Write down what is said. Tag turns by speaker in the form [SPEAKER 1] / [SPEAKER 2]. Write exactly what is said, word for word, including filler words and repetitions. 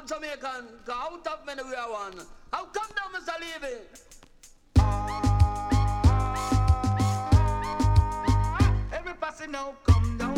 [SPEAKER 1] all Jamaican, go out of many we are one. How come down, Mister Levy? Every passing now come down.